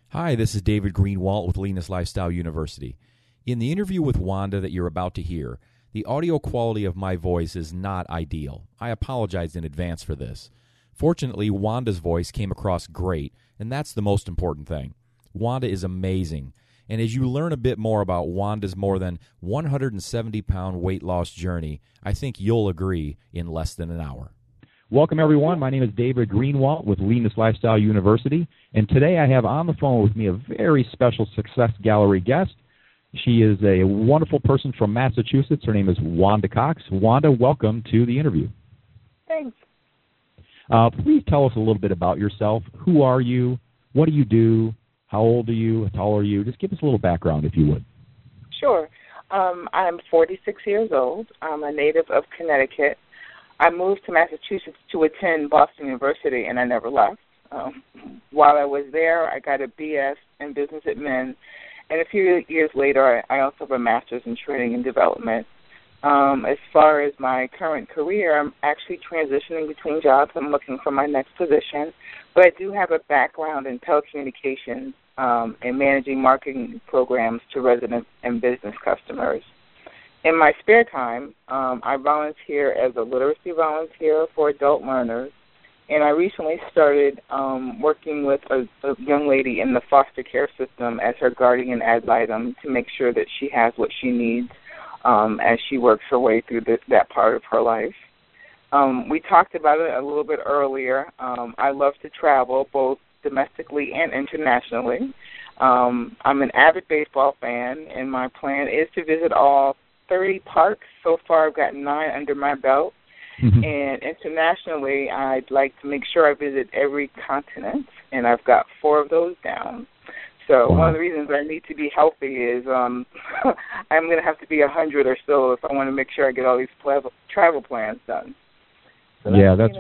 Hi, this is David Greenwalt with Leanness Lifestyle University. In the interview with Wanda that you're about to hear, the audio quality of my voice is not ideal. I apologize in advance for this. Fortunately, Wanda's voice came across great, and that's the most important thing. Wanda is amazing, and as you learn a bit more about Wanda's more than 170-pound weight loss journey, I think you'll agree in less than an hour. Welcome, everyone. My name is David Greenwalt with Leanness Lifestyle University, and today I have on the phone with me a very special Success Gallery guest. She is a wonderful person from Massachusetts. Her name is Wanda Cox. Wanda, welcome to the interview. Thanks. Please tell us a little bit about yourself. Who are you? What do you do? How old are you? How tall are you? Just give us a little background, if you would. Sure. I'm 46 years old. I'm a native of Connecticut. I moved to Massachusetts to attend Boston University, and I never left. While I was there, I got a BS in Business Admin, and a few years later, I also have a Master's in Training and Development. As far as my current career, I'm actually transitioning between jobs. I'm looking for my next position, but I do have a background in telecommunications and managing marketing programs to residents and business customers. In my spare time, I volunteer as a literacy volunteer for adult learners, and I recently started working with a young lady in the foster care system as her guardian ad litem to make sure that she has what she needs as she works her way through that part of her life. We talked about it a little bit earlier. I love to travel, both domestically and internationally. I'm an avid baseball fan, and my plan is to visit all 30 parks. So far, I've got 9 under my belt. Mm-hmm. And internationally, I'd like to make sure I visit every continent, and I've got 4 of those down. So One of the reasons I need to be healthy is I'm going to have to be 100 or so if I want to make sure I get all these travel plans done. So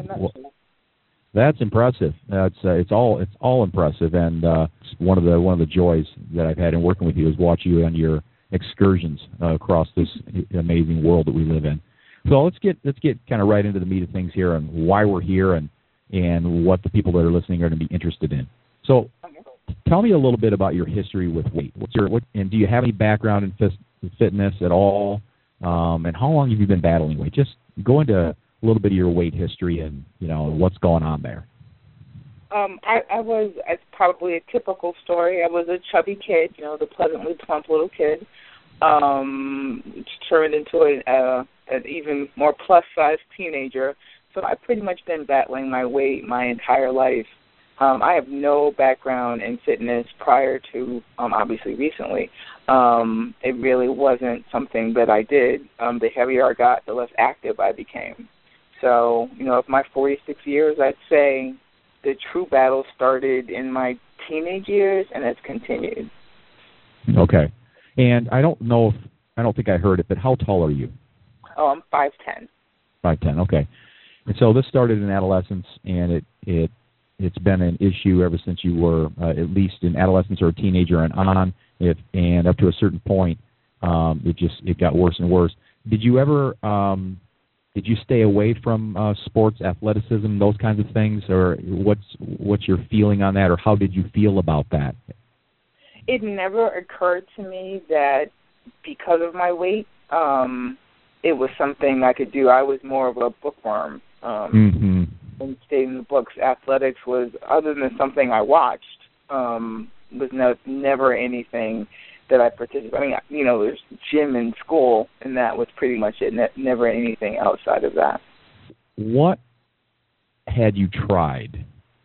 that's impressive. It's all impressive, and one of the joys that I've had in working with you is watch you on your excursions across this amazing world that we live in. So let's get kind of right into the meat of things here and why we're here and what the people that are listening are going to be interested in. So tell me a little bit about your history with weight. And do you have any background in fitness at all? And how long have you been battling weight? Just go into a little bit of your weight history and what's going on there. It's probably a typical story. I was a chubby kid, the pleasantly plump little kid, turned into an even more plus-sized teenager. So I've pretty much been battling my weight my entire life. I have no background in fitness prior to, obviously, recently. It really wasn't something that I did. The heavier I got, the less active I became. So, of my 46 years, I'd say the true battle started in my teenage years, and it's continued. Okay. And I don't think I heard it, but how tall are you? Oh, I'm 5'10". 5'10", okay. And so this started in adolescence, and it's been an issue ever since you were at least in adolescence or a teenager and on, and up to a certain point, it got worse and worse. Did you ever did you stay away from sports, athleticism, those kinds of things, or what's your feeling on that, or how did you feel about that? It never occurred to me that because of my weight, it was something I could do. I was more of a bookworm. And stayed in the books. Athletics was, other than something I watched, was never anything that I participated. I mean, there's gym in school, and that was pretty much it. Never anything outside of that. What had you tried,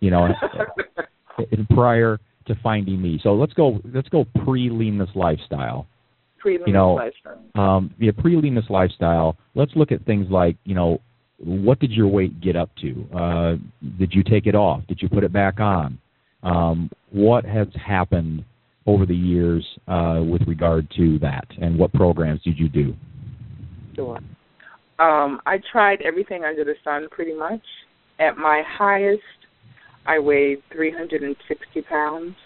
prior to finding me? So let's go pre-leanness lifestyle. Pre-leanness lifestyle. Pre-leanness lifestyle. Let's look at things like, what did your weight get up to? Did you take it off? Did you put it back on? What has happened over the years with regard to that, and what programs did you do? Sure. I tried everything under the sun pretty much. At my highest, I weighed 360 pounds.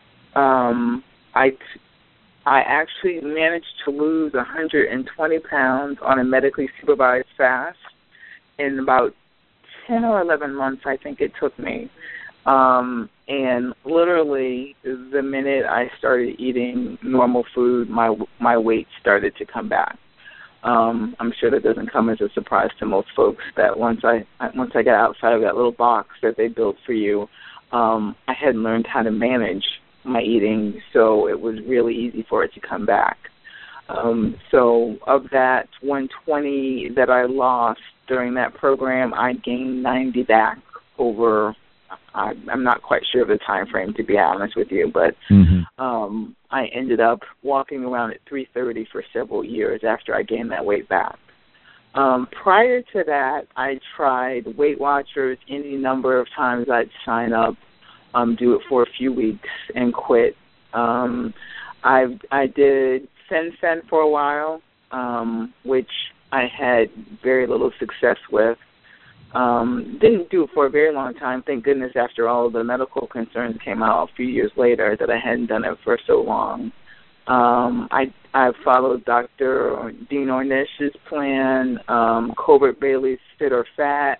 I actually managed to lose 120 pounds on a medically supervised fast in about 10 or 11 months, I think it took me. And literally, the minute I started eating normal food, my weight started to come back. I'm sure that doesn't come as a surprise to most folks that once I got outside of that little box that they built for you, I had learned how to manage my eating, so it was really easy for it to come back. So of that 120 that I lost during that program, I gained 90 back over. I'm not quite sure of the time frame, to be honest with you, but I ended up walking around at 330 for several years after I gained that weight back. Prior to that, I tried Weight Watchers any number of times. I'd sign up, do it for a few weeks, and quit. I did Fen for a while, which I had very little success with. Didn't do it for a very long time. Thank goodness after all of the medical concerns came out a few years later that I hadn't done it for so long. I followed Dr. Dean Ornish's plan, Colbert Bailey's Fit or Fat,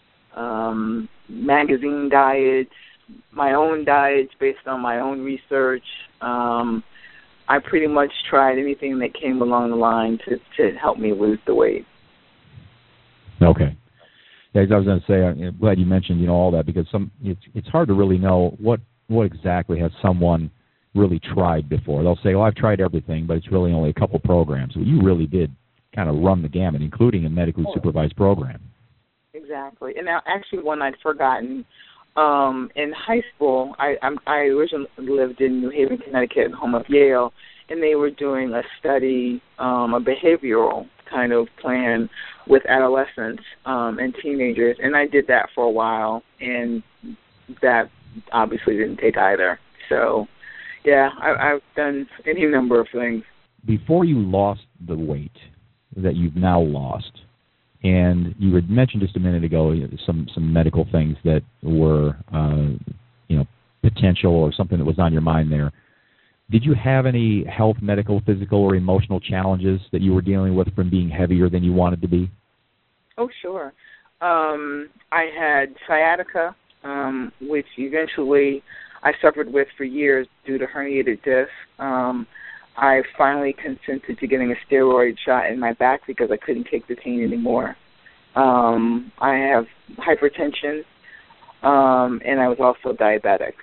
magazine diets, my own diets based on my own research. I pretty much tried anything that came along the line to help me lose the weight. Okay. Yeah, as I was going to say, I'm glad you mentioned, all that, because it's hard to really know what exactly has someone really tried before. They'll say, well, I've tried everything, but it's really only a couple programs. Well, you really did kind of run the gamut, including a medically supervised program. Exactly. And now, actually, one I'd forgotten. In high school, I originally lived in New Haven, Connecticut, home of Yale, and they were doing a study, a behavioral kind of plan with adolescents and teenagers, and I did that for a while, and that obviously didn't take either. So, yeah, I've done any number of things. Before you lost the weight that you've now lost, and you had mentioned just a minute ago some medical things that were, potential or something that was on your mind there. Did you have any health, medical, physical, or emotional challenges that you were dealing with from being heavier than you wanted to be? Oh, sure. I had sciatica, which eventually I suffered with for years due to herniated disc. I finally consented to getting a steroid shot in my back because I couldn't take the pain anymore. I have hypertension, and I was also diabetic.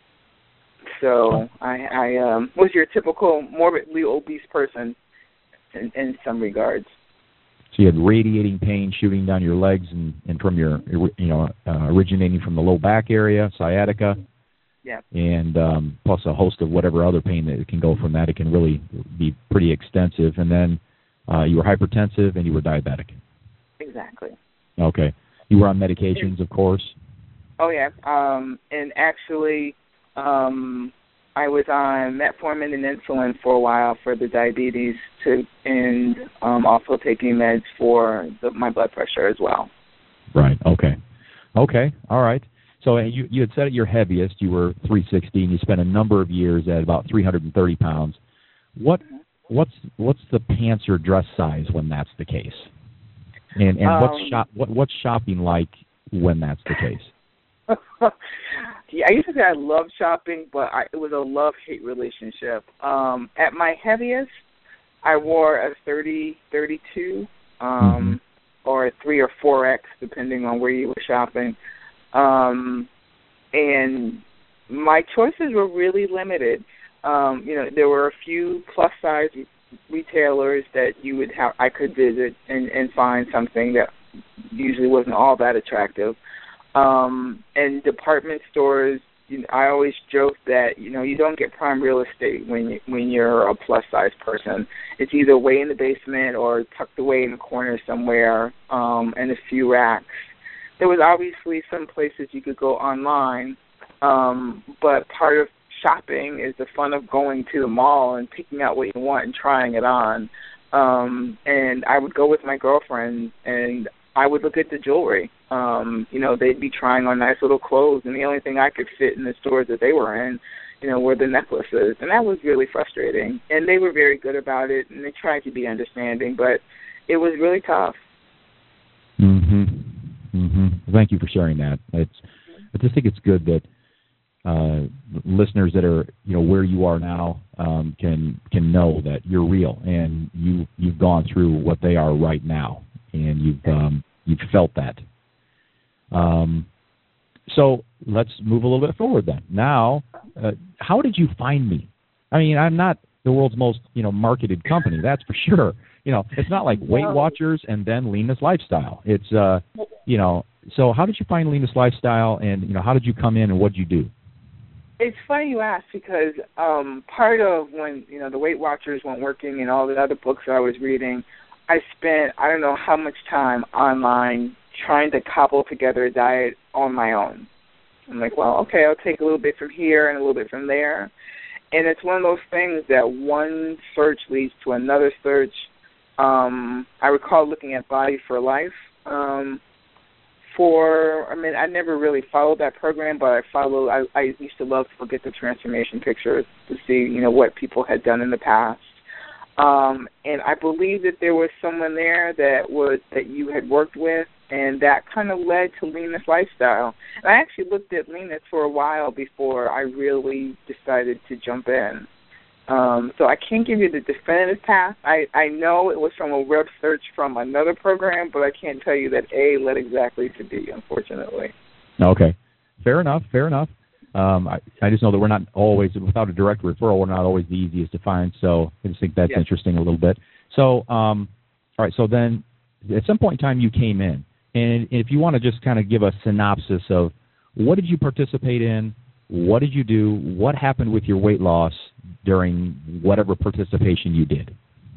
So I was your typical morbidly obese person in some regards. So you had radiating pain shooting down your legs and from your, originating from the low back area, sciatica. Yeah. And plus a host of whatever other pain that can go from that. It can really be pretty extensive. And then you were hypertensive and you were diabetic. Exactly. Okay. You were on medications, of course? Oh, yeah. And actually, I was on metformin and insulin for a while for the diabetes, and also taking meds for my blood pressure as well. Right. Okay. Okay. All right. So you had said at your heaviest you were 360, and you spent a number of years at about 330 pounds. What's the pants or dress size when that's the case? And what's shopping like when that's the case? Yeah, I used to say I loved shopping, but it was a love-hate relationship. At my heaviest, I wore a 30, 32, or a 3 or 4X, depending on where you were shopping. And my choices were really limited. There were a few plus-size retailers that I could visit and find something that usually wasn't all that attractive. And department stores, I always joke that, you don't get prime real estate when you're a plus-size person. It's either way in the basement or tucked away in a corner somewhere, and a few racks. There was obviously some places you could go online, but part of shopping is the fun of going to the mall and picking out what you want and trying it on. And I would go with my girlfriend, and I would look at the jewelry. They'd be trying on nice little clothes, and the only thing I could fit in the stores that they were in, were the necklaces. And that was really frustrating. And they were very good about it, and they tried to be understanding, but it was really tough. Thank you for sharing that. It's just think it's good that listeners that are where you are now can know that you're real and you've gone through what they are right now, and you've felt that. So let's move a little bit forward then. Now, how did you find me? I mean, I'm not the world's most marketed company, that's for sure. It's not like Weight Watchers and then Leanness Lifestyle. It's So how did you find Leanness Lifestyle, and how did you come in, and what did you do? It's funny you ask, because part of when the Weight Watchers weren't working and all the other books that I was reading, I spent I don't know how much time online trying to cobble together a diet on my own. I'm like, well, okay, I'll take a little bit from here and a little bit from there. And it's one of those things that one search leads to another search. I recall looking at Body for Life. I never really followed that program, but I used to love to look at the transformation pictures to see, what people had done in the past. And I believe that there was someone there that you had worked with, and that kind of led to Leanness Lifestyle. And I actually looked at Leanness for a while before I really decided to jump in. So I can't give you the definitive path. I know it was from a web search from another program, but I can't tell you that A led exactly to B, unfortunately. Okay. Fair enough. I just know that we're not always, without a direct referral, we're not always the easiest to find, so I just think that's interesting a little bit. So, all right, so then at some point in time you came in, and if you want to just kind of give a synopsis of what did you participate in, what did you do, what happened with your weight loss during whatever participation you did?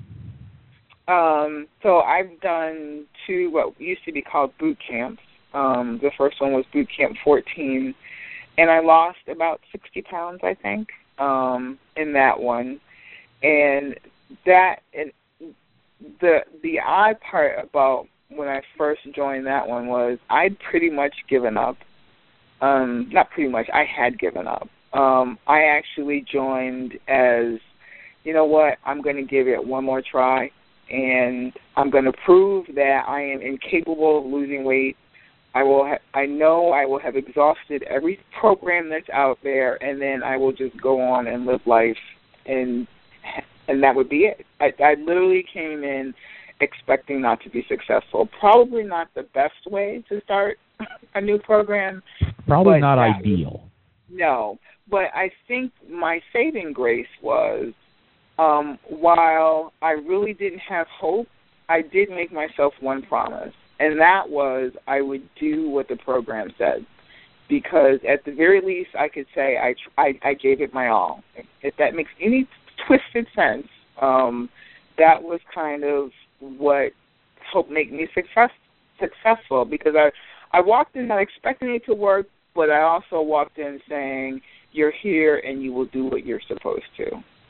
So I've done 2 what used to be called boot camps. The first one was Boot Camp 14, and I lost about 60 pounds, I think, in that one. And the odd part about when I first joined that one was I'd pretty much given up. Not pretty much, I had given up. I actually joined as, I'm going to give it one more try, and I'm going to prove that I am incapable of losing weight. I know I will have exhausted every program that's out there, and then I will just go on and live life, and that would be it. I literally came in expecting not to be successful. Probably not the best way to start a new program. Probably not ideal. No, but I think my saving grace was while I really didn't have hope, I did make myself one promise, and that was I would do what the program said, because at the very least I could say I gave it my all. If that makes any twisted sense, that was kind of what helped make me successful, because I walked in not expecting it to work, but I also walked in saying, you're here and you will do what you're supposed to.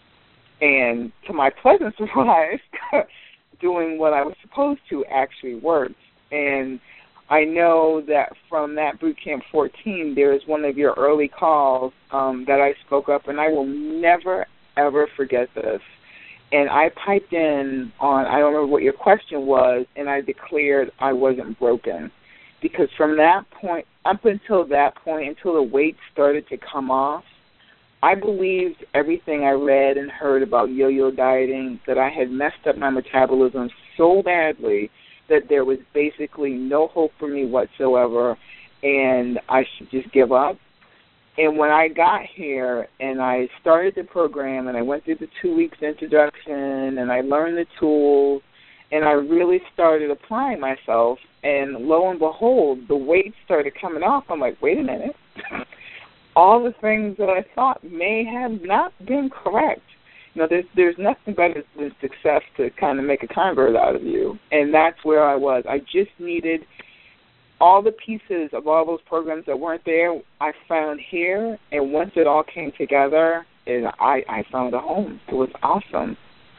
And to my pleasant surprise, doing what I was supposed to actually worked. And I know that from that Boot Camp 14, there is one of your early calls that I spoke up, and I will never, ever forget this. And I piped in on, I don't remember what your question was, and I declared I wasn't broken. Because from that point, up until that point, until the weight started to come off, I believed everything I read and heard about yo-yo dieting, that I had messed up my metabolism so badly that there was basically no hope for me whatsoever, and I should just give up. And when I got here and I started the program and I went through the 2 weeks introduction and I learned the tools and I really started applying myself, and lo and behold, the weight started coming off. I'm like, wait a minute. All the things that I thought may have not been correct. There's nothing better than success to kind of make a convert out of you. And that's where I was. I just needed all the pieces of all those programs that weren't there, I found here. And once it all came together, I found a home. It was awesome.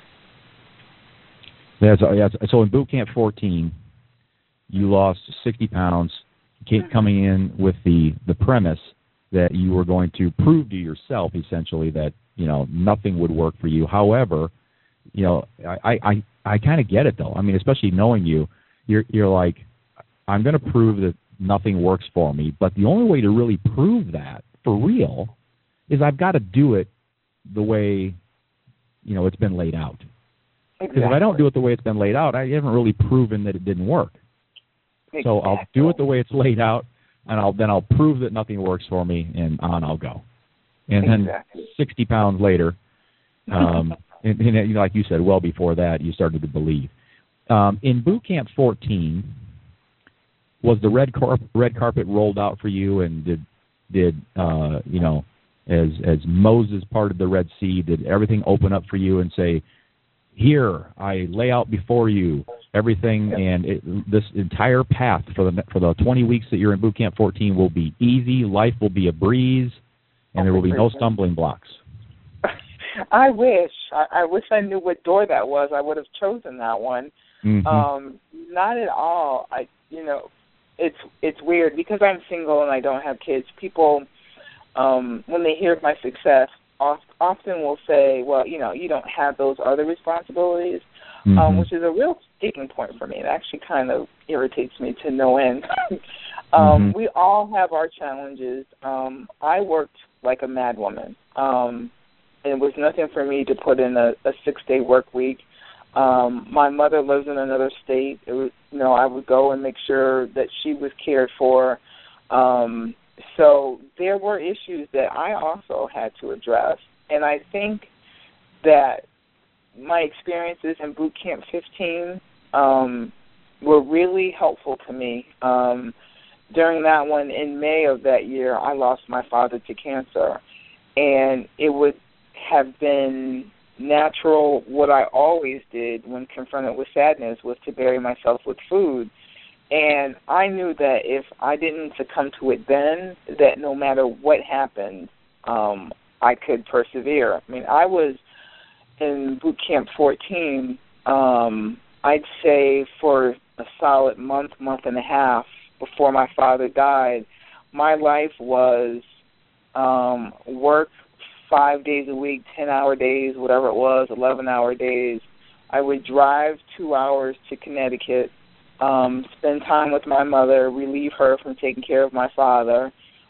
So in Boot Camp 14, you lost 60 pounds, coming in with the premise that you were going to prove to yourself, essentially, that nothing would work for you. However, I kind of get it, though. I mean, especially knowing you're like, I'm going to prove nothing works for me. But the only way to really prove that for real is I've got to do it the way, it's been laid out. Because if I don't do it the way it's been laid out, I haven't really proven that it didn't work. Exactly. So I'll do it the way it's laid out, and I'll prove that nothing works for me, and on I'll go. And then 60 pounds later, and like you said, well before that, you started to believe. In Boot Camp 14, was the red carpet rolled out for you, and did as Moses parted the Red Sea, did everything open up for you and say, "Here, I lay out before you everything, and this entire path for the 20 weeks that you're in Boot Camp 14 will be easy. Life will be a breeze, and there will be no stumbling blocks." I wish. I wish I knew what door that was. I would have chosen that one. Mm-hmm. Not at all. It's weird because I'm single and I don't have kids. People, when they hear of my success, often will say, "Well, you don't have those other responsibilities," which is a real sticking point for me. It actually kind of irritates me to no end. We all have our challenges. I worked like a mad woman. It was nothing for me to put in a 6-day work week. My mother lives in another state. It was, I would go and make sure that she was cared for. So there were issues that I also had to address. And I think that my experiences in Boot Camp 15 were really helpful to me. During that one, in May of that year, I lost my father to cancer. And it would have been natural, what I always did when confronted with sadness was to bury myself with food. And I knew that if I didn't succumb to it then, that no matter what happened, I could persevere. I mean, I was in Boot Camp 14, I'd say for a solid month and a half before my father died. My life was work 5 days a week, 10-hour days, whatever it was, 11-hour days. I would drive 2 hours to Connecticut, spend time with my mother, relieve her from taking care of my father.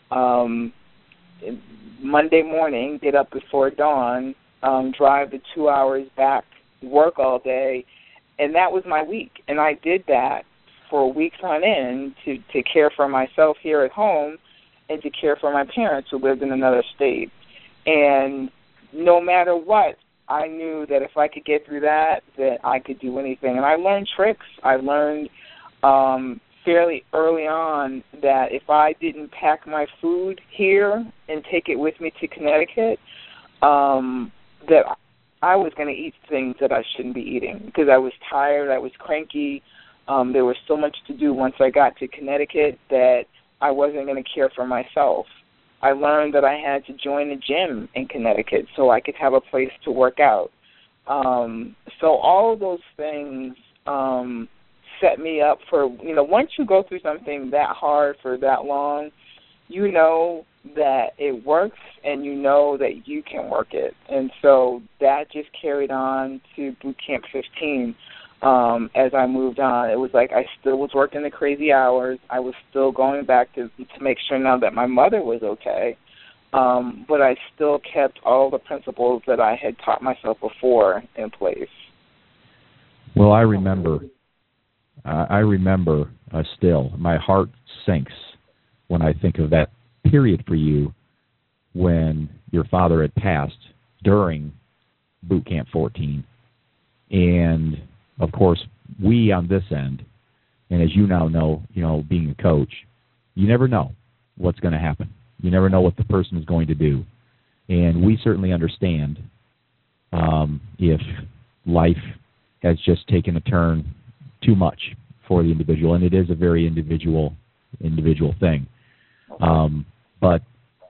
Monday morning, get up before dawn, drive the 2 hours back, work all day, and that was my week. And I did that for weeks on end to care for myself here at home and to care for my parents who lived in another state. And no matter what, I knew that if I could get through that I could do anything. And I learned tricks. I learned fairly early on that if I didn't pack my food here and take it with me to Connecticut, that I was going to eat things that I shouldn't be eating because I was tired, I was cranky. There was so much to do once I got to Connecticut that I wasn't going to care for myself. I learned that I had to join a gym in Connecticut so I could have a place to work out. So all of those things set me up for, once you go through something that hard for that long, you know that it works and you know that you can work it. And so that just carried on to Boot Camp 15. As I moved on, it was like I still was working the crazy hours. I was still going back to make sure now that my mother was okay, but I still kept all the principles that I had taught myself before in place. Well, I remember still. My heart sinks when I think of that period for you when your father had passed during Boot Camp 14. And of course, we on this end, and as you now know, being a coach, you never know what's going to happen. You never know what the person is going to do. And we certainly understand if life has just taken a turn too much for the individual, and it is a very individual thing. But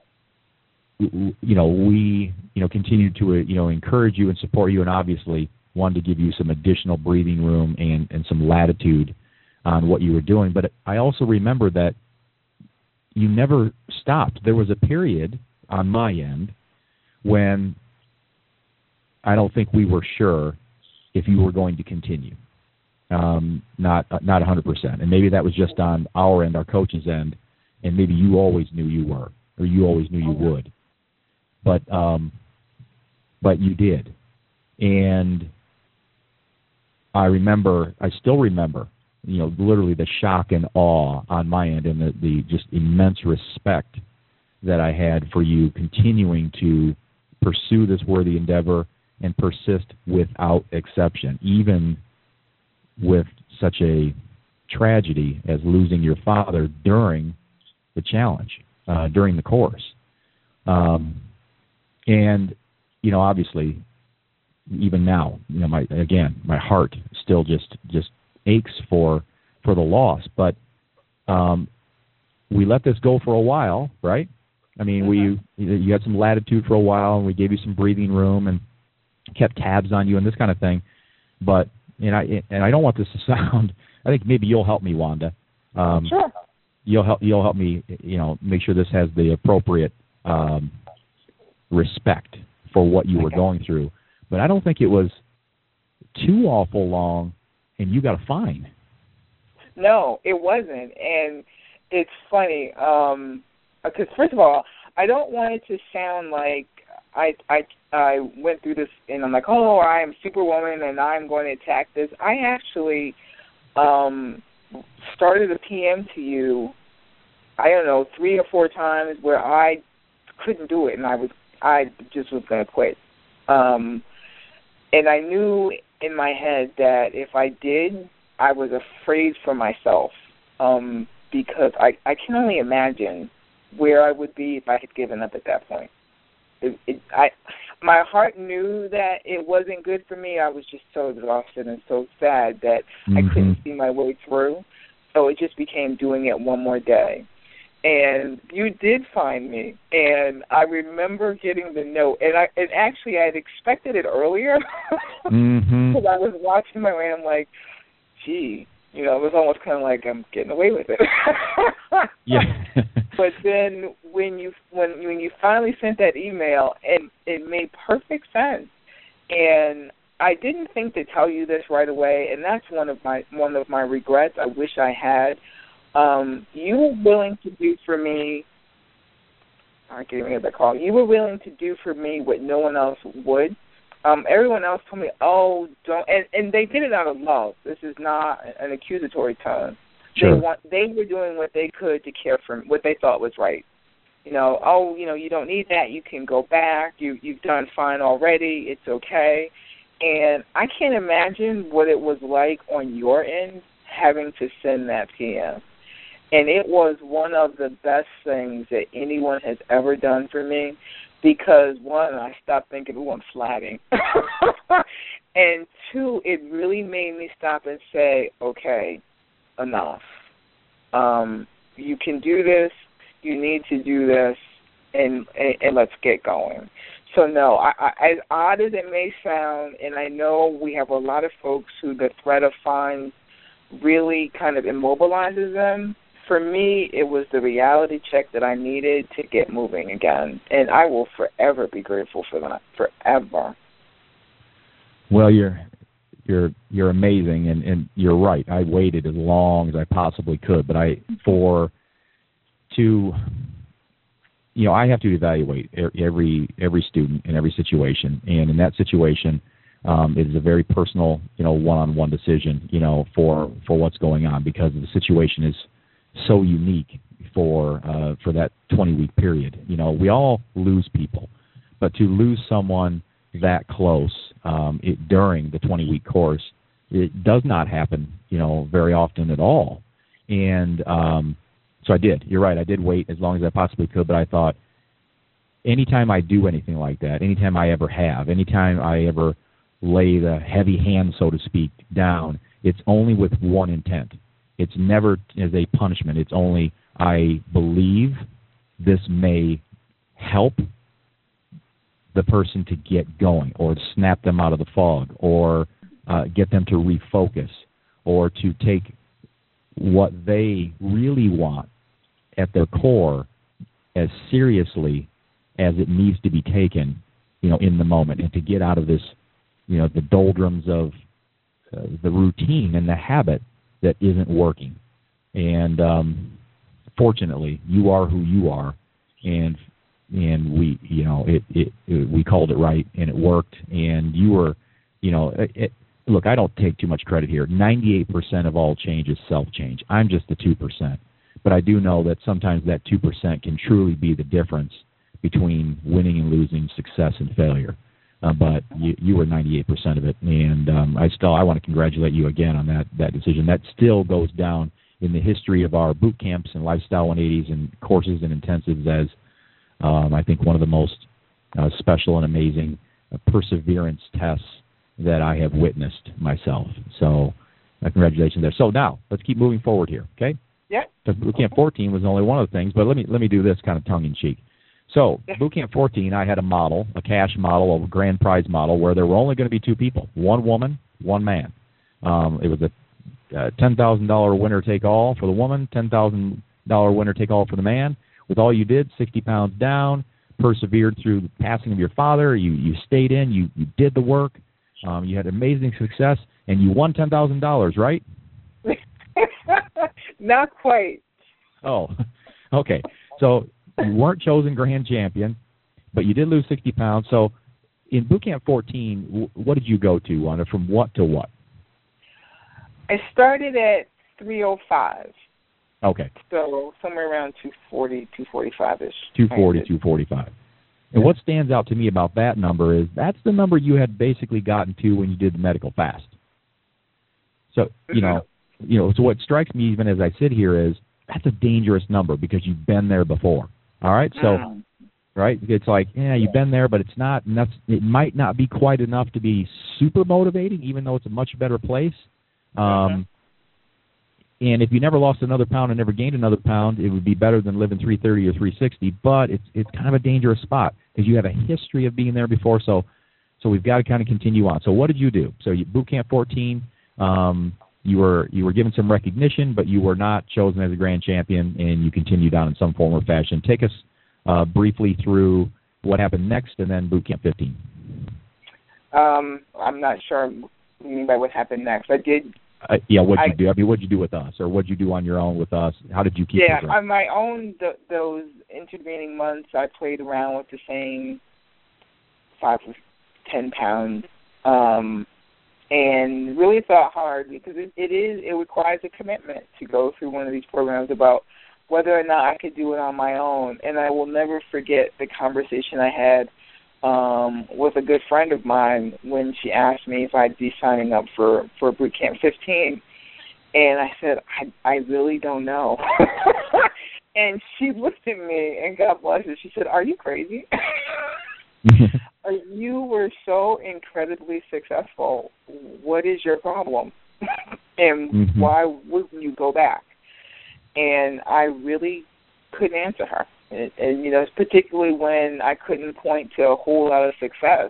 we continue to encourage you and support you, and obviously wanted to give you some additional breathing room and some latitude on what you were doing. But I also remember that you never stopped. There was a period on my end when I don't think we were sure if you were going to continue. not 100%. And maybe that was just on our end, our coach's end, and maybe you always knew you were, or you always knew you would. But you did. And I still remember, literally the shock and awe on my end, and the just immense respect that I had for you continuing to pursue this worthy endeavor and persist without exception, even with such a tragedy as losing your father during the challenge, during the course. And, obviously, even now, my heart still just aches for the loss. But we let this go for a while, right? I mean, you had some latitude for a while, and we gave you some breathing room and kept tabs on you and this kind of thing. But I don't want this to sound. I think maybe you'll help me, Wanda. Sure. You'll help me. Make sure this has the appropriate respect for what you were going through. But I don't think it was too awful long, and you got a fine. No, it wasn't, and it's funny because first of all, I don't want it to sound like I went through this and I'm like, oh, I am Superwoman and I'm going to attack this. I actually started a PM to you, I don't know, 3 or 4 times where I couldn't do it, and I just was going to quit. And I knew in my head that if I did, I was afraid for myself because I can only imagine where I would be if I had given up at that point. My heart knew that it wasn't good for me. I was just so exhausted and so sad that I couldn't see my way through. So it just became doing it one more day. And you did find me, and I remember getting the note. And actually I had expected it earlier because I was watching my way. And I'm like, gee, it was almost kind of like I'm getting away with it. Yeah. But then when you finally sent that email, and it made perfect sense. And I didn't think to tell you this right away, and that's one of my regrets. I wish I had. You were willing to do for me. I can't even get that call. You were willing to do for me what no one else would. Everyone else told me, oh, don't, and they did it out of love. This is not an accusatory tone. Sure. They were doing what they could to care for me, what they thought was right. You don't need that. You can go back. You've done fine already. It's okay. And I can't imagine what it was like on your end having to send that PM. And it was one of the best things that anyone has ever done for me because, one, I stopped thinking, I'm flagging. And 2, it really made me stop and say, okay, enough. You can do this. You need to do this, and let's get going. So, no, as odd as it may sound, and I know we have a lot of folks who the threat of fines really kind of immobilizes them, for me, it was the reality check that I needed to get moving again, and I will forever be grateful for that, forever. Well, you're amazing, and you're right. I waited as long as I possibly could, but I have to evaluate every student in every situation, and in that situation, it is a very personal, one-on-one decision, for what's going on because the situation is so unique for that 20-week period. We all lose people, but to lose someone that close during the 20-week course, it does not happen, very often at all. And so I did. You're right. I did wait as long as I possibly could, but I thought anytime I do anything like that, anytime I ever lay the heavy hand, so to speak, down, it's only with one intent. It's never as a punishment. It's only, I believe this may help the person to get going or snap them out of the fog or get them to refocus or to take what they really want at their core as seriously as it needs to be taken, in the moment, and to get out of this, the doldrums of the routine and the habit that isn't working. And fortunately, you are who you are, and we, we called it right, and it worked. And you were, look, I don't take too much credit here. 98% of all change is self-change. I'm just the 2%. But I do know that sometimes that 2% can truly be the difference between winning and losing, success and failure. But you were 98% of it, and I want to congratulate you again on that decision. That still goes down in the history of our boot camps and Lifestyle 180s and courses and intensives as I think one of the most special and amazing perseverance tests that I have witnessed myself. So congratulations there. So now let's keep moving forward here, okay? Yeah. Because Boot Camp 14 was only one of the things, but let me do this kind of tongue in cheek. So Boot Camp 14, I had a cash model, a grand prize model, where there were only going to be two people, one woman, one man. It was a $10,000 winner-take-all for the woman, $10,000 winner-take-all for the man. With all you did, 60 pounds down, persevered through the passing of your father, you stayed in, you did the work, you had amazing success, and you won $10,000, right? Not quite. Oh, okay. So you weren't chosen grand champion, but you did lose 60 pounds. So in Boot Camp 14, what did you go to, Wanda, from what to what? I started at 305. Okay. So somewhere around 240, 245-ish. 240, 245. And what stands out to me about that number is that's the number you had basically gotten to when you did the medical fast. So, so what strikes me even as I sit here is that's a dangerous number because you've been there before. All right? So, right? It's like, you've been there, but it's not enough. It might not be quite enough to be super motivating, even though it's a much better place. And if you never lost another pound and never gained another pound, it would be better than living 330 or 360. But it's kind of a dangerous spot because you have a history of being there before. So we've got to kind of continue on. So what did you do? So Boot Camp 14, you were given some recognition, but you were not chosen as a grand champion, and you continued on in some form or fashion. Take us briefly through what happened next, and then Boot Camp 15. I'm not sure what you mean by what happened next. I did. What'd you do? I mean, what'd you do with us, or what'd you do on your own with us? How did you keep? Yeah, on my own, those intervening months, I played around with the same 5 to 10 pounds, and really thought hard because it requires a commitment to go through one of these programs about whether or not I could do it on my own. And I will never forget the conversation I had with a good friend of mine when she asked me if I'd be signing up for Boot Camp 15. And I said, I really don't know. And she looked at me, and God bless her, she said, are you crazy? You were so incredibly successful. What is your problem? And why wouldn't you go back? And I really couldn't answer her. And particularly when I couldn't point to a whole lot of success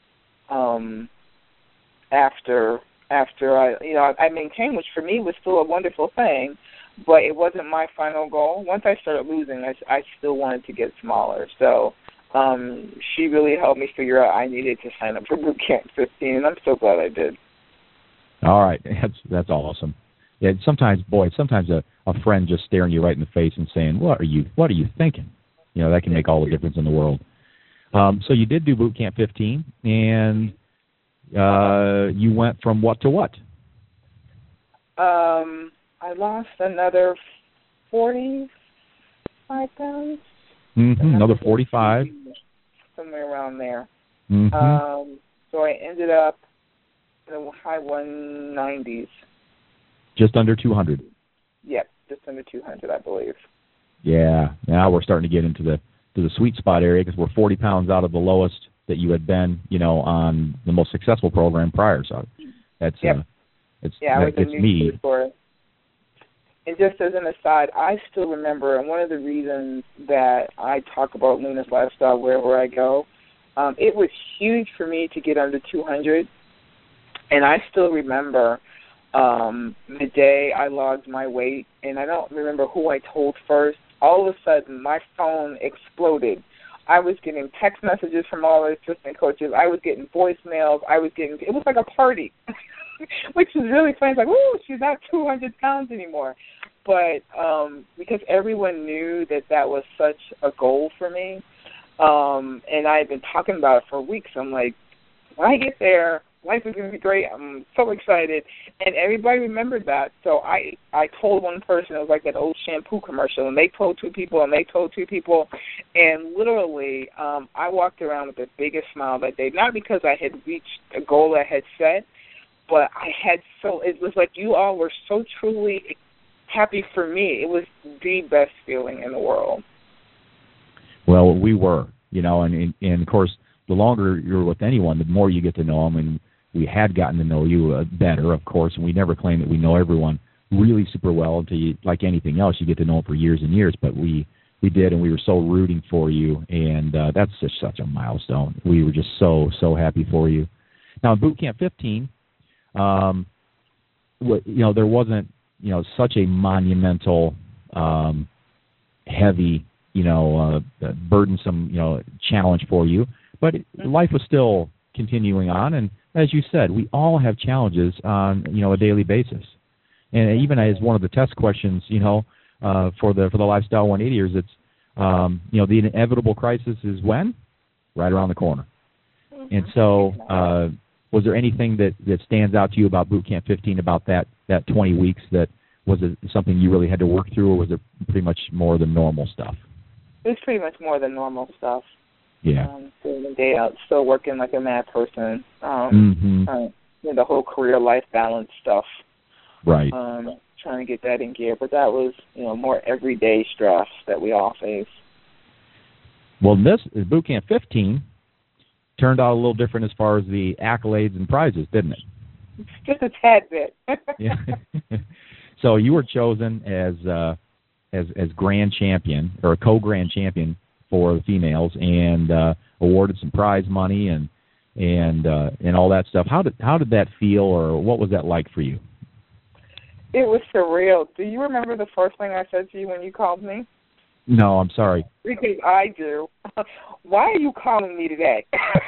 after I maintained, which for me was still a wonderful thing, but it wasn't my final goal. Once I started losing, I still wanted to get smaller. So she really helped me figure out I needed to sign up for Boot Camp 15, and I'm so glad I did. All right, that's awesome. Yeah, sometimes a friend just staring you right in the face and saying, "What are you thinking?" That can make all the difference in the world. So you did do Boot Camp 15, and you went from what to what? I lost another 45 pounds. Another 45. Somewhere around there. So I ended up in the high 190s. Just under 200. Yep, just under 200, I believe. Yeah, now we're starting to get into the sweet spot area because we're 40 pounds out of the lowest that you had been, on the most successful program prior. So that's it's me. And just as an aside, I still remember, and one of the reasons that I talk about Luna's Lifestyle wherever I go, it was huge for me to get under 200, and I still remember the day I logged my weight, and I don't remember who I told first. All of a sudden, my phone exploded. I was getting text messages from all the assistant coaches. I was getting voicemails. It was like a party. which is really funny. It's like, ooh, she's not 200 pounds anymore. But because everyone knew that was such a goal for me, and I had been talking about it for weeks. I'm like, when I get there, life is going to be great. I'm so excited. And everybody remembered that. So I told one person, it was like that old shampoo commercial, and they told two people, and they told two people. And literally, I walked around with the biggest smile that day, not because I had reached a goal I had set, but it was like you all were so truly happy for me. It was the best feeling in the world. Well, we were, and of course, the longer you're with anyone, the more you get to know them, and we had gotten to know you better, of course, and we never claim that we know everyone really super well until you, like anything else, you get to know them for years and years, but we did, and we were so rooting for you, and that's just such a milestone. We were just so happy for you. Now, in Boot Camp 15, there wasn't, such a monumental, heavy, burdensome, challenge for you, but life was still continuing on, and as you said, we all have challenges on, a daily basis. And even as one of the test questions, for the Lifestyle 180ers, it's, the inevitable crisis is when? Right around the corner. Mm-hmm. And so, was there anything that stands out to you about Boot Camp 15, about that 20 weeks, that was it something you really had to work through, or was it pretty much more the normal stuff? It was pretty much more the normal stuff. Yeah. Day in and day out, still working like a mad person. The whole career-life balance stuff. Right. Trying to get that in gear. But that was, more everyday stress that we all face. Well, this Boot Camp 15 turned out a little different as far as the accolades and prizes, didn't it? Just a tad bit. Yeah. So you were chosen as grand champion, or a co-grand champion for the females, and awarded some prize money and all that stuff. How did that feel, or what was that like for you? It was surreal. Do you remember the first thing I said to you when you called me? No, I'm sorry. Because I do. Why are you calling me today?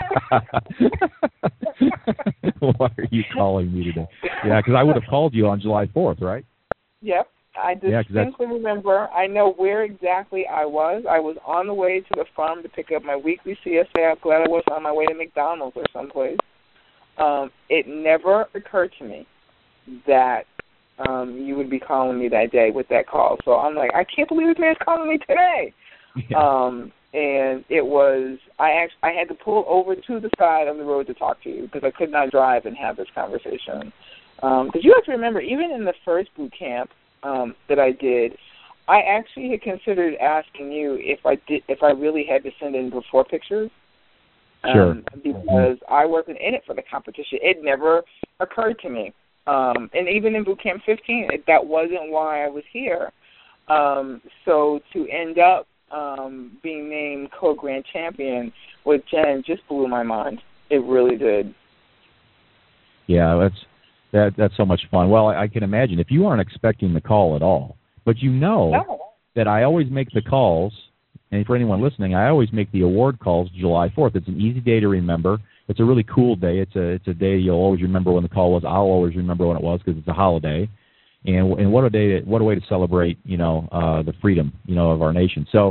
Why are you calling me today? Yeah, because I would have called you on July 4th, right? Yep. I distinctly remember. I know where exactly I was. I was on the way to the farm to pick up my weekly CSA. I'm glad I wasn't on my way to McDonald's or someplace. It never occurred to me that you would be calling me that day with that call. So I'm like, I can't believe this man's calling me today. Yeah. And it was, I had to pull over to the side of the road to talk to you because I could not drive and have this conversation. Because you have to remember, even in the first boot camp that I did, I actually had considered asking you if I really had to send in before pictures. Sure. Because I wasn't in it for the competition. It never occurred to me. And even in Boot Camp 15, that wasn't why I was here. So to end up being named co-grand champion with Jen just blew my mind. It really did. Yeah, that's so much fun. Well, I can imagine if you aren't expecting the call at all, but that I always make the calls, and for anyone listening, I always make the award calls July 4th. It's an easy day to remember. It's a really cool day. It's a day you'll always remember when the call was. I'll always remember when it was because it's a holiday, and what a way to celebrate the freedom of our nation. So,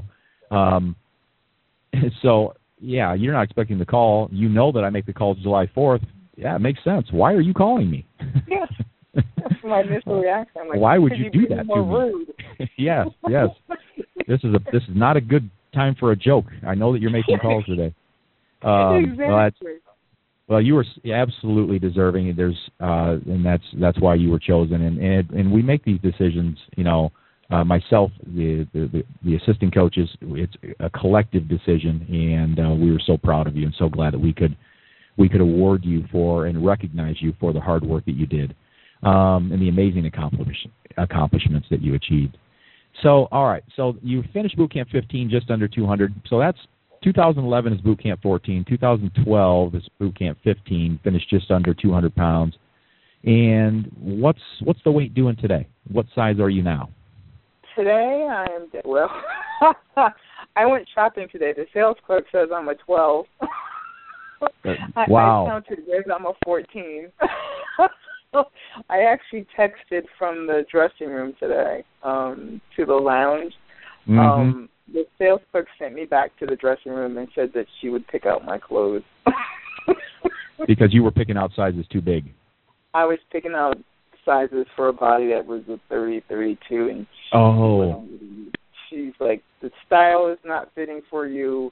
yeah, you're not expecting the call. You know that I make the calls July 4th. Yeah, it makes sense. Why are you calling me? Yes, that's my initial reaction. I'm like, why would you do that to rude? me? Yes. This is not a good time for a joke. I know that you're making calls today. Exactly. Well, you were absolutely deserving. And that's why you were chosen. And we make these decisions. Myself, the assistant coaches. It's a collective decision, and we were so proud of you and so glad that we could award you for and recognize you for the hard work that you did, and the amazing accomplishments that you achieved. So, all right. So you finished Boot Camp 15 just under 200. So that's 2011 is Boot Camp 14. 2012 is Boot Camp 15. Finished just under 200 pounds. And what's the weight doing today? What size are you now? Today I went shopping today. The sales clerk says I'm a 12. Wow. I counted this. I'm a 14. I actually texted from the dressing room today to the lounge. Mm-hmm. The sales clerk sent me back to the dressing room and said that she would pick out my clothes. Because you were picking out sizes too big. I was picking out sizes for a body that was a 30, 32, and she's like, the style is not fitting for you.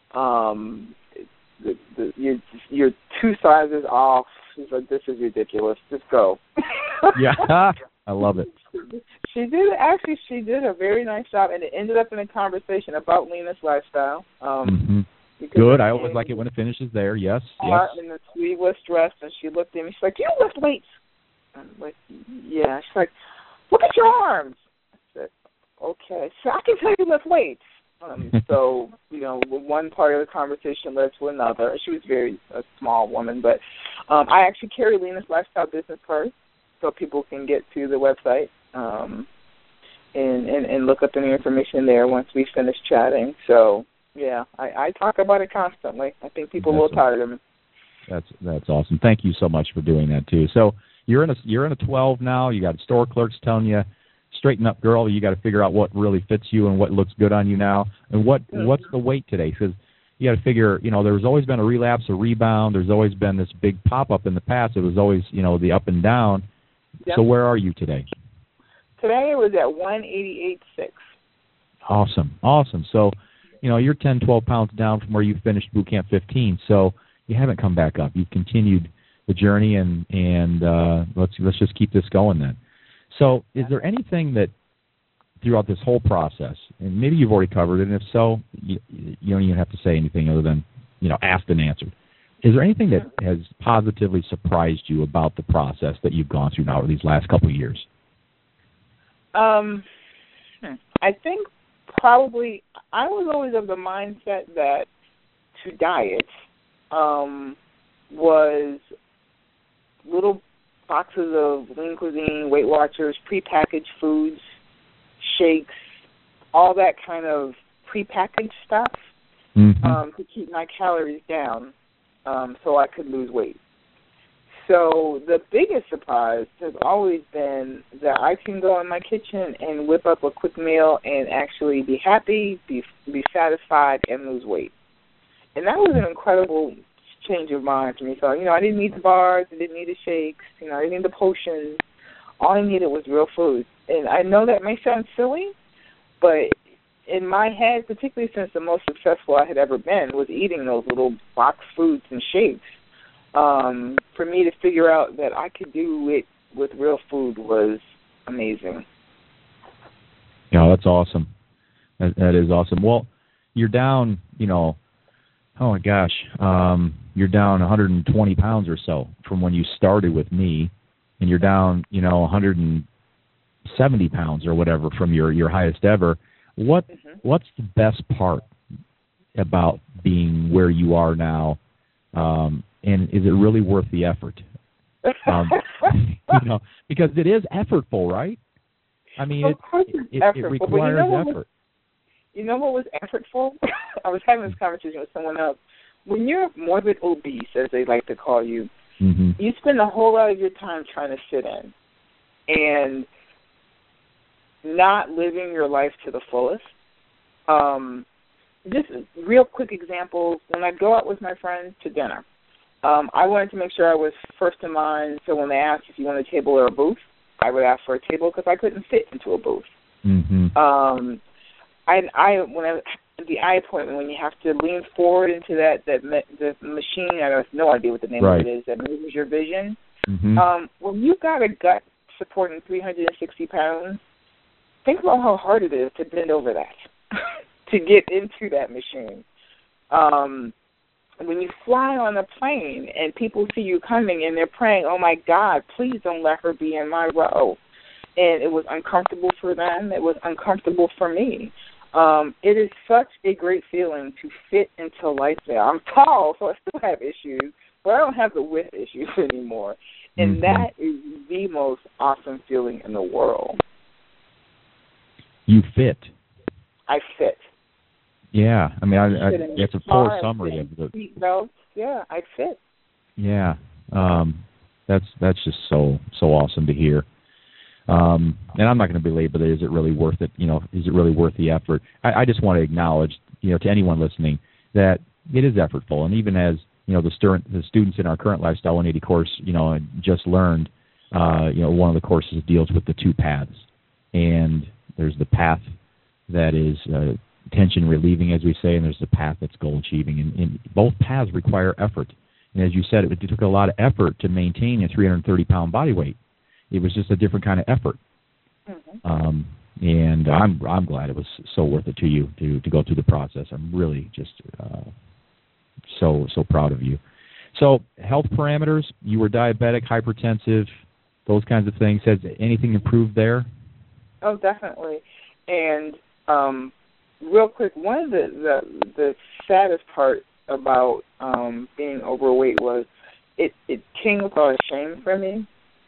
You're 2 sizes off. She's like, this is ridiculous. Just go. Yeah, I love it. She did a very nice job, and it ended up in a conversation about Lena's lifestyle. Good. I always like it when it finishes there. Yes. In the sleeveless dress, and she looked at me. She's like, "You lift weights?" I'm like, "Yeah." She's like, "Look at your arms." I said, "Okay." So I can tell you lift weights. So one part of the conversation led to another. She was a small woman, but I actually carry Lena's Lifestyle business card, so people can get to the website and look up any information there once we finish chatting. So. Yeah, I talk about it constantly. I think people will tired of me. That's awesome. Thank you so much for doing that too. So you're in a 12 now. You got store clerks telling you, straighten up, girl. You got to figure out what really fits you and what looks good on you now. And what's the weight today? Because you got to figure. There's always been a relapse, a rebound. There's always been this big pop up in the past. It was always the up and down. Yep. So where are you today? Today it was at 188.6. Awesome. So. You're 10, 12 pounds down from where you finished boot camp 15, so you haven't come back up. You've continued the journey, and let's just keep this going then. So is there anything that throughout this whole process, and maybe you've already covered it, and if so, you don't even have to say anything other than, asked and answered. Is there anything that has positively surprised you about the process that you've gone through now over these last couple of years? I think probably I was always of the mindset that to diet was little boxes of Lean Cuisine, Weight Watchers, prepackaged foods, shakes, all that kind of prepackaged stuff to keep my calories down so I could lose weight. So the biggest surprise has always been that I can go in my kitchen and whip up a quick meal and actually be happy, be satisfied, and lose weight. And that was an incredible change of mind for me. So, I didn't need the bars, I didn't need the shakes, I didn't need the potions. All I needed was real food. And I know that may sound silly, but in my head, particularly since the most successful I had ever been was eating those little box foods and shakes, for me to figure out that I could do it with real food was amazing. Yeah, that's awesome. That is awesome. Well, you're down, oh my gosh, you're down 120 pounds or so from when you started with me, and you're down, 170 pounds or whatever from your highest ever. What's the best part about being where you are now? And is it really worth the effort? Because it is effortful, right? I mean, of course it requires effort. You know what was effortful? I was having this conversation with someone else. When you're morbid obese, as they like to call you, you spend a whole lot of your time trying to fit in and not living your life to the fullest. Just real quick examples. When I go out with my friends to dinner, I wanted to make sure I was first in mind, so when they asked if you want a table or a booth, I would ask for a table because I couldn't fit into a booth. The eye appointment, when you have to lean forward into the machine, I have no idea what the name of it is, that moves your vision. When you've got a gut supporting 360 pounds, think about how hard it is to bend over that to get into that machine. When you fly on a plane and people see you coming and they're praying, oh, my God, please don't let her be in my row. And it was uncomfortable for them. It was uncomfortable for me. It is such a great feeling to fit into life there. I'm tall, so I still have issues, but I don't have the width issues anymore. And that is the most awesome feeling in the world. You fit. I fit. Yeah, I mean, it's a poor summary of the. Seatbelts. Yeah, I fit. Yeah, That's just so awesome to hear. And I'm not going to belabor it. Is it really worth it? Is it really worth the effort? I just want to acknowledge, to anyone listening, that it is effortful. And even as the students in our current Lifestyle 180 course, just learned, one of the courses deals with the two paths, and there's the path that is tension relieving, as we say, and there's the path that's goal achieving, and both paths require effort. And as you said, it took a lot of effort to maintain a 330-pound body weight. It was just a different kind of effort. Mm-hmm. And I'm glad it was so worth it to you to go through the process. I'm really just so proud of you. So health parameters, you were diabetic, hypertensive, those kinds of things. Has anything improved there? Oh, definitely. And real quick, one of the saddest part about being overweight was it came with a lot of shame for me.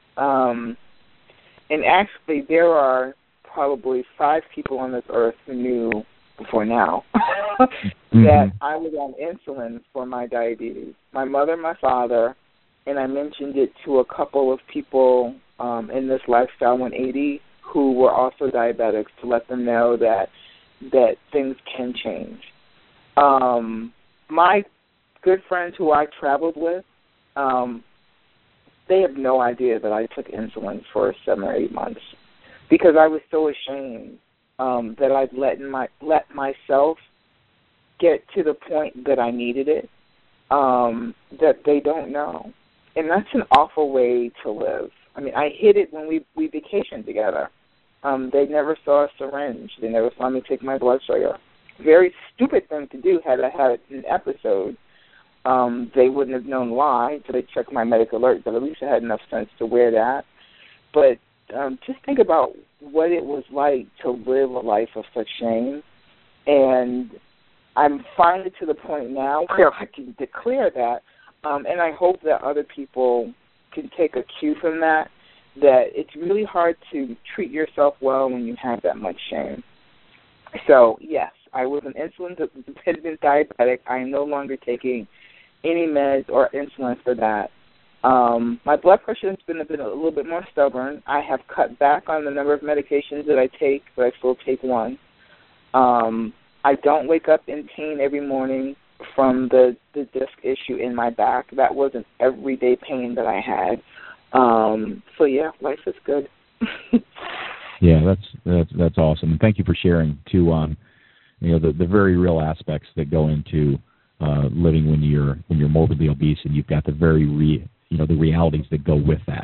And actually, there are probably 5 people on this earth who knew before now that I was on insulin for my diabetes. My mother, my father, and I mentioned it to a couple of people in this Lifestyle 180 who were also diabetics to let them know that things can change. My good friends who I traveled with, they have no idea that I took insulin for 7 or 8 months because I was so ashamed that I'd let myself get to the point that I needed it, that they don't know. And that's an awful way to live. I mean, I hid it when we vacationed together. They never saw a syringe. They never saw me take my blood sugar. Very stupid thing to do had I had an episode. They wouldn't have known why until they checked my medical alert, but at least I had enough sense to wear that. But just think about what it was like to live a life of such shame. And I'm finally to the point now where I can declare that, and I hope that other people can take a cue from that it's really hard to treat yourself well when you have that much shame. So, yes, I was an insulin-dependent diabetic. I am no longer taking any meds or insulin for that. My blood pressure has been a little bit more stubborn. I have cut back on the number of medications that I take, but I still take one. I don't wake up in pain every morning from the disc issue in my back. That was an everyday pain that I had. So, yeah, life is good. Yeah, that's awesome. And thank you for sharing, too, on the very real aspects that go into living when you're morbidly obese, and you've got the very the realities that go with that.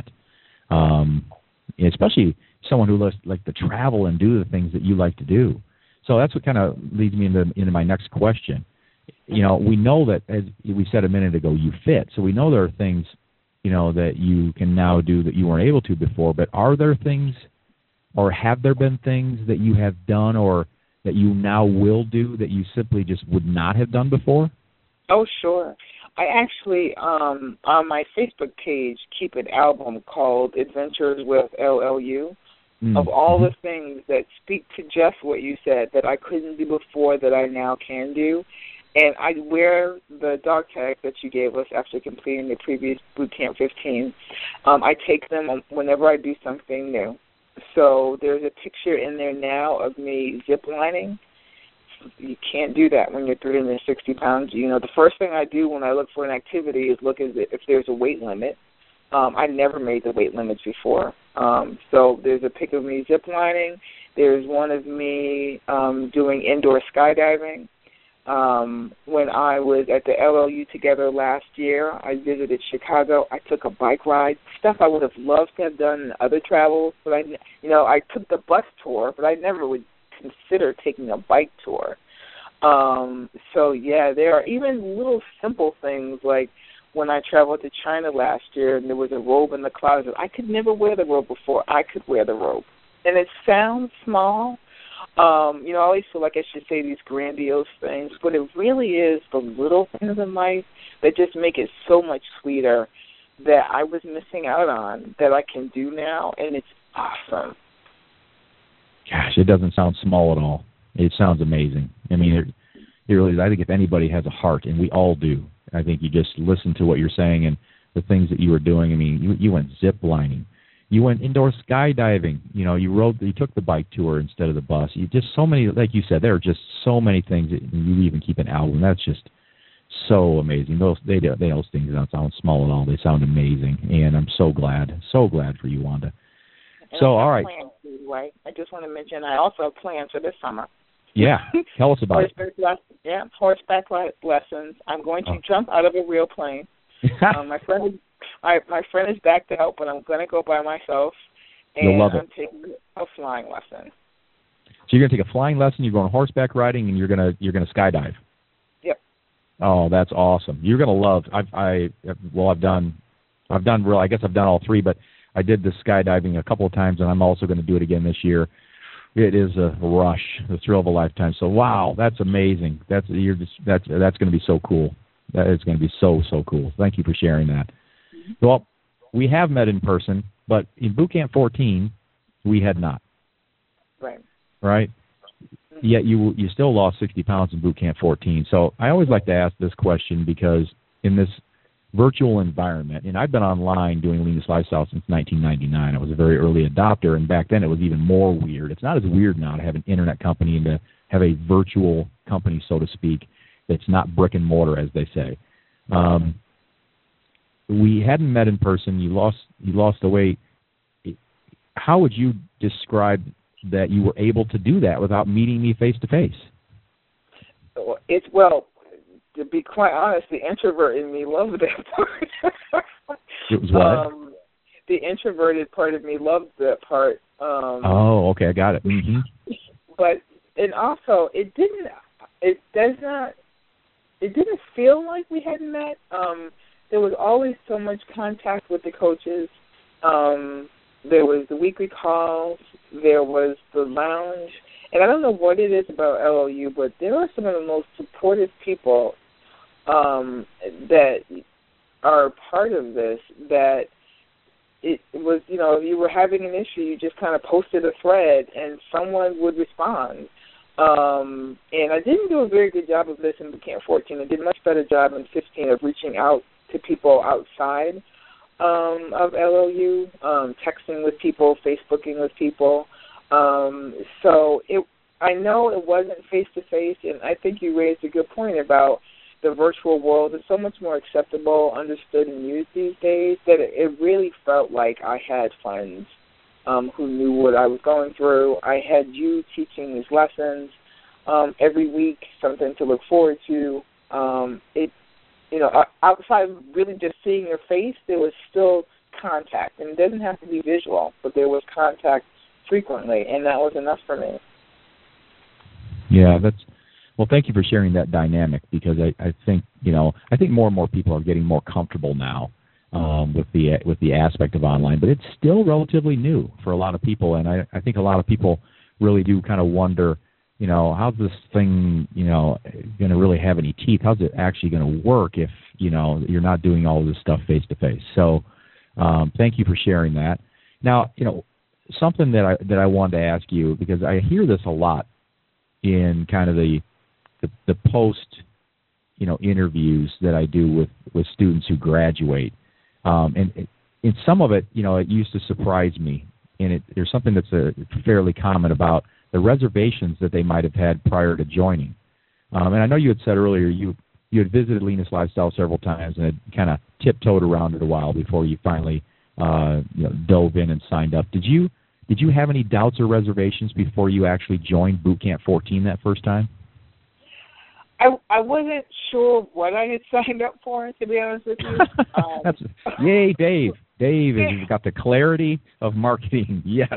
Especially someone who likes to travel and do the things that you like to do. So that's what kind of leads me into my next question. We know that, as we said a minute ago, you fit. So we know there are things, that you can now do that you weren't able to before. But are there things, or have there been things that you have done or that you now will do that you simply just would not have done before? Oh, sure. I actually, on my Facebook page, keep an album called Adventures with LLU of all the things that speak to just what you said that I couldn't do before that I now can do. And I wear the dog tag that you gave us after completing the previous Boot Camp 15. I take them whenever I do something new. So there's a picture in there now of me ziplining. You can't do that when you're 360 pounds. The first thing I do when I look for an activity is look if there's a weight limit. I never made the weight limits before. So there's a pic of me ziplining. There's one of me doing indoor skydiving. When I was at the LLU together last year, I visited Chicago. I took a bike ride, stuff I would have loved to have done in other travels. But I took the bus tour, but I never would consider taking a bike tour. So, yeah, there are even little simple things like when I traveled to China last year and there was a robe in the closet. I could never wear the robe before. I could wear the robe. And it sounds small. I always feel like I should say these grandiose things, but it really is the little things in life that just make it so much sweeter that I was missing out on that I can do now, and it's awesome. Gosh, it doesn't sound small at all. It sounds amazing. I mean, it really is. I think if anybody has a heart, and we all do, I think you just listen to what you're saying and the things that you were doing. I mean, you went zip lining. You went indoor skydiving. You took the bike tour instead of the bus. You just so many, like you said, there are just so many things. You even keep an album. That's just so amazing. Those things don't sound small at all. They sound amazing, and I'm so glad for you, Wanda. And so, all right. Right. I just want to mention I also have plans for this summer. Yeah, tell us about it. Horseback lessons. I'm going to jump out of a real plane. My friend is backed out, but I'm going to go by myself, and You'll love it. I'm taking a flying lesson. So you're going to take a flying lesson. You're going horseback riding, and you're going to skydive. Yep. Oh, that's awesome. You're going to love. I've done all three, but I did the skydiving a couple of times, and I'm also going to do it again this year. It is a rush, the thrill of a lifetime. So wow, that's amazing. That's going to be so cool. That is going to be so cool. Thank you for sharing that. Mm-hmm. Well, we have met in person, but in Boot Camp 14, we had not. Right. Right. Mm-hmm. Yet you still lost 60 pounds in Boot Camp 14. So I always like to ask this question because in this virtual environment, and I've been online doing Leanest Lifestyle since 1999. I was a very early adopter, and back then it was even more weird. It's not as weird now to have an internet company and to have a virtual company, so to speak, that's not brick and mortar, as they say. We hadn't met in person. You lost the weight. How would you describe that you were able to do that without meeting me face to face? To be quite honest, the introvert in me loved that part. It was what? The introverted part of me loved that part. Okay, I got it. Mm-hmm. And also, it didn't feel like we hadn't met. There was always so much contact with the coaches. There was the weekly calls. There was the lounge. And I don't know what it is about LOU, but there are some of the most supportive people that are part of this, that it was, if you were having an issue, you just kind of posted a thread and someone would respond. And I didn't do a very good job of this in Boot Camp 14. I did a much better job in 15 of reaching out to people outside of LOU, texting with people, Facebooking with people. So I know it wasn't face-to-face, and I think you raised a good point about the virtual world is so much more acceptable, understood, and used these days that it really felt like I had friends who knew what I was going through. I had you teaching these lessons every week, something to look forward to. Outside of really just seeing your face, there was still contact, and it doesn't have to be visual, but there was contact frequently, and that was enough for me. Yeah, well, thank you for sharing that dynamic, because I think more and more people are getting more comfortable now with the aspect of online, but it's still relatively new for a lot of people, and I think a lot of people really do kind of wonder, how's this thing, going to really have any teeth? How's it actually going to work if, you're not doing all of this stuff face to face? So, thank you for sharing that. Now, something that I wanted to ask you, because I hear this a lot in kind of the post, interviews that I do with students who graduate, and in some of it, it used to surprise me, and there's something that's fairly common about the reservations that they might have had prior to joining. And I know you had said earlier you had visited Leanest Lifestyle several times and had kind of tiptoed around it a while before you finally dove in and signed up. Did you have any doubts or reservations before you actually joined Boot Camp 14 that first time? I wasn't sure what I had signed up for, to be honest with you. Yay, Dave. Dave has got the clarity of marketing. Yes.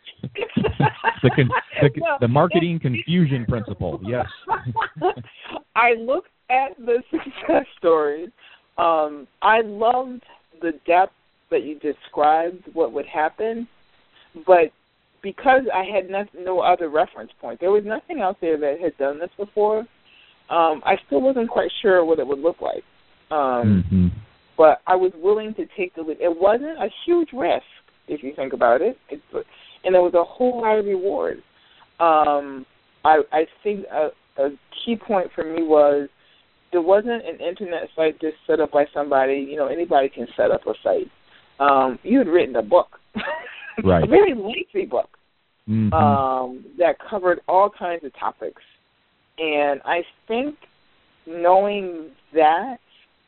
The marketing confusion principle. Yes. I looked at the success stories. I loved the depth that you described what would happen, but because I had no other reference point, there was nothing out there that had done this before. I still wasn't quite sure what it would look like. But I was willing to take the leap. It wasn't a huge risk, if you think about it. And there was a whole lot of reward. I think a key point for me was there wasn't an internet site just set up by somebody. Anybody can set up a site. You had written a book, right. a very lengthy book, that covered all kinds of topics. And I think knowing that,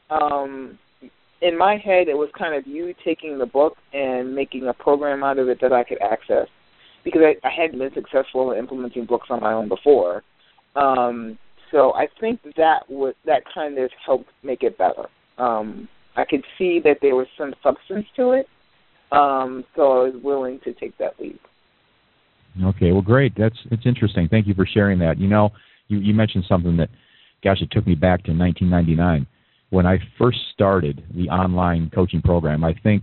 in my head, it was kind of you taking the book and making a program out of it that I could access, because I hadn't been successful in implementing books on my own before. So I think that kind of helped make it better. I could see that there was some substance to it, so I was willing to take that leap. Okay, well, great. It's interesting. Thank you for sharing that. You mentioned something that, gosh, it took me back to 1999 when I first started the online coaching program. I think,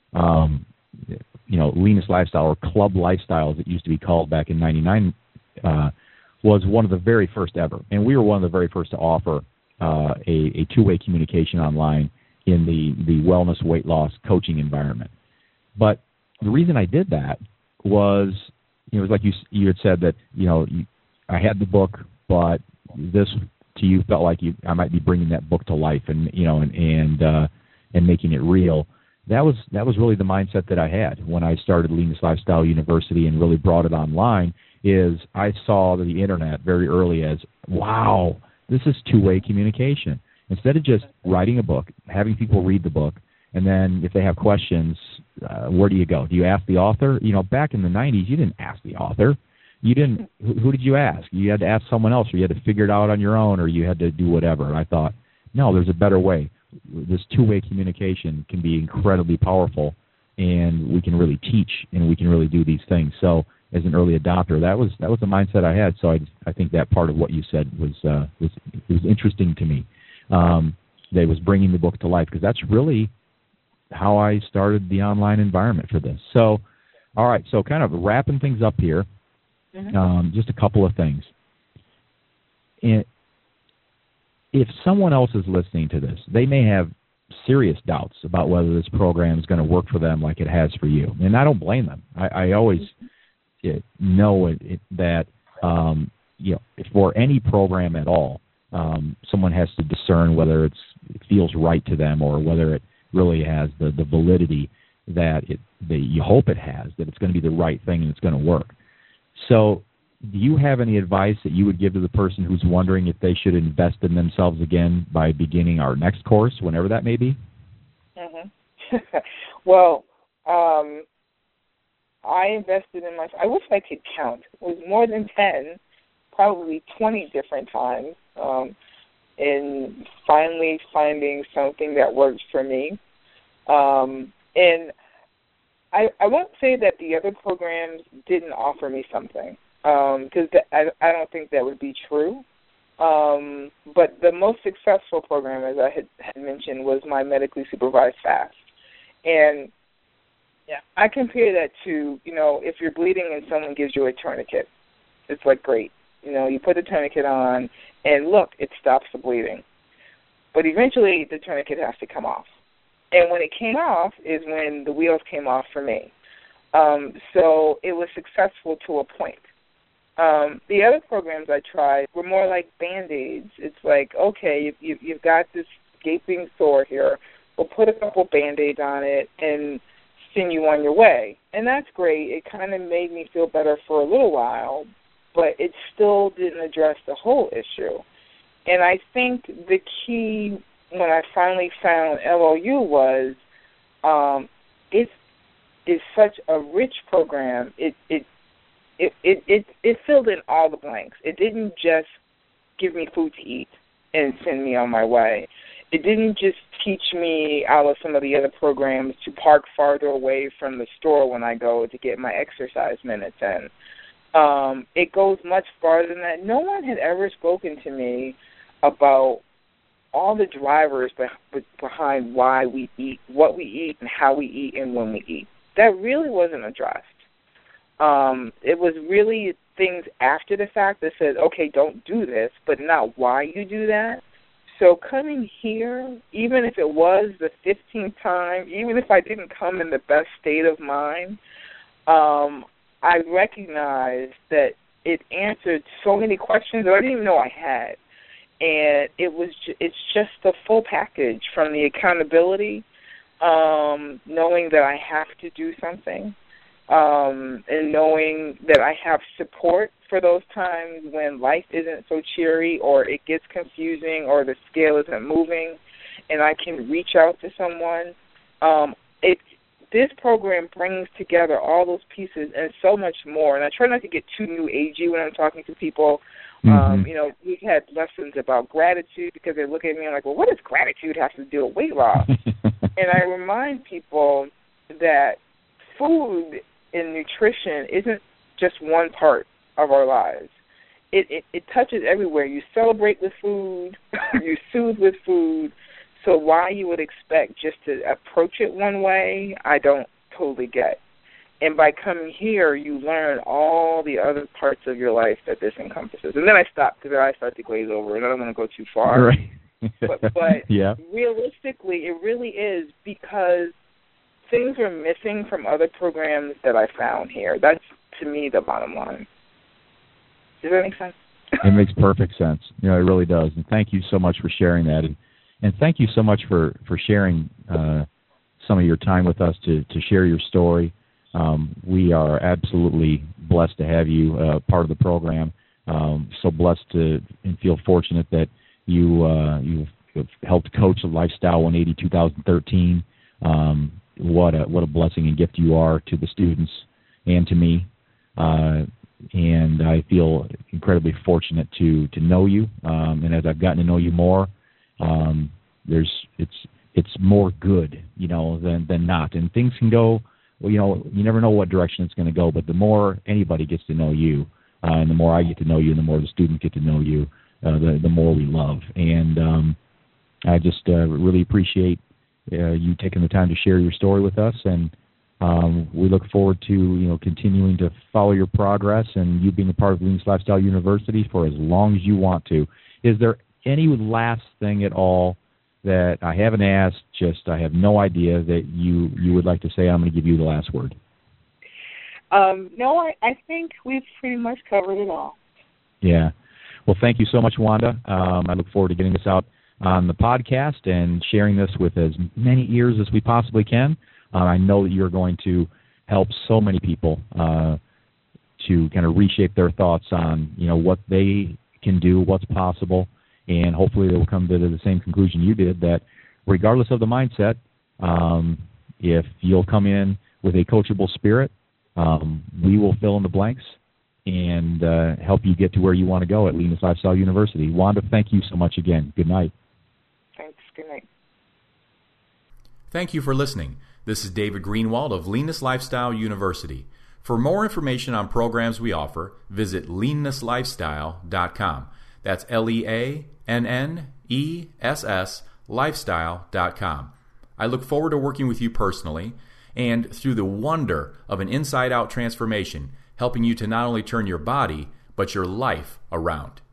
Leanest Lifestyle, or Club Lifestyle, as it used to be called back in '99, was one of the very first ever. And we were one of the very first to offer a two-way communication online in the wellness weight loss coaching environment. But the reason I did that was, it was like you had said that, I had the book, but this to you felt like I might be bringing that book to life and making it real. That was really the mindset that I had when I started Leanest Lifestyle University and really brought it online. Is I saw the internet very early as, wow, this is two-way communication. Instead of just writing a book, having people read the book, and then if they have questions, where do you go? Do you ask the author? Back in the 90s, you didn't ask the author. You didn't. Who did you ask? You had to ask someone else, or you had to figure it out on your own, or you had to do whatever. And I thought, no, there's a better way. This two-way communication can be incredibly powerful, and we can really teach, and we can really do these things. So as an early adopter, that was the mindset I had. So I think that part of what you said was interesting to me. That was bringing the book to life, because that's really how I started the online environment for this. So, all right, so kind of wrapping things up here, just a couple of things. If someone else is listening to this, they may have serious doubts about whether this program is going to work for them like it has for you. And I don't blame them. I always know that for any program at all, someone has to discern whether it feels right to them, or whether it really has the validity that you hope it has, that it's going to be the right thing and it's going to work. So do you have any advice that you would give to the person who's wondering if they should invest in themselves again by beginning our next course, whenever that may be? Well, I invested in myself. I wish I could count. It was more than 10, probably 20 different times, in finally finding something that works for me. And I won't say that the other programs didn't offer me something, because I don't think that would be true. But the most successful program, as I had mentioned, was my medically supervised fast. And I compare that to, if you're bleeding and someone gives you a tourniquet. It's like, great. You put the tourniquet on, and look, it stops the bleeding. But eventually the tourniquet has to come off. And when it came off is when the wheels came off for me. So it was successful to a point. The other programs I tried were more like Band-Aids. It's like, okay, you've got this gaping sore here. We'll put a couple Band-Aids on it and send you on your way. And that's great. It kind of made me feel better for a little while, but it still didn't address the whole issue. And I think the key when I finally found LOU was it's such a rich program. It filled in all the blanks. It didn't just give me food to eat and send me on my way. It didn't just teach me out of some of the other programs to park farther away from the store when I go to get my exercise minutes in. It goes much farther than that. No one had ever spoken to me about all the drivers behind why we eat, what we eat, and how we eat, and when we eat. That really wasn't addressed. It was really things after the fact that said, okay, don't do this, but not why you do that. So coming here, even if it was the 15th time, even if I didn't come in the best state of mind, I recognized that it answered so many questions that I didn't even know I had. And it's just the full package, from the accountability, knowing that I have to do something, and knowing that I have support for those times when life isn't so cheery, or it gets confusing, or the scale isn't moving, and I can reach out to someone. This program brings together all those pieces and so much more. And I try not to get too new agey when I'm talking to people. We've had lessons about gratitude, because they look at me and I'm like, well, what does gratitude have to do with weight loss? And I remind people that food and nutrition isn't just one part of our lives. It touches everywhere. You celebrate with food, you soothe with food. So why you would expect just to approach it one way, I don't totally get. And by coming here, you learn all the other parts of your life that this encompasses. And then I stop, because I start to glaze over, and I don't want to go too far. Right. but yeah. Realistically, it really is, because things are missing from other programs that I found here. That's, to me, the bottom line. Does that make sense? It makes perfect sense. It really does. And thank you so much for sharing that. And thank you so much for sharing some of your time with us to share your story. We are absolutely blessed to have you part of the program. So blessed to and feel fortunate that you've helped coach Lifestyle 180 2013. What a blessing and gift you are to the students and to me. And I feel incredibly fortunate to know you. And as I've gotten to know you more, it's more good, than not. And things can go, you never know what direction it's going to go. But the more anybody gets to know you, and the more I get to know you, and the more the students get to know you, the more we love. And I just really appreciate you taking the time to share your story with us. And we look forward to continuing to follow your progress, and you being a part of Leanness Lifestyle University for as long as you want to. Is there any last thing at all that I haven't asked, just I have no idea, that you would like to say? I'm going to give you the last word. No, I think we've pretty much covered it all. Yeah. Well, thank you so much, Wanda. I look forward to getting this out on the podcast and sharing this with as many ears as we possibly can. I know that you're going to help so many people to kind of reshape their thoughts on, what they can do, what's possible, and hopefully they will come to the same conclusion you did, that regardless of the mindset, if you'll come in with a coachable spirit, we will fill in the blanks and help you get to where you want to go at Leanness Lifestyle University. Wanda, thank you so much again. Good night. Thanks. Good night. Thank you for listening. This is David Greenwald of Leanness Lifestyle University. For more information on programs we offer, visit leanness-lifestyle.com. That's LEANNESS lifestyle.com. I look forward to working with you personally and through the wonder of an inside-out transformation, helping you to not only turn your body, but your life around.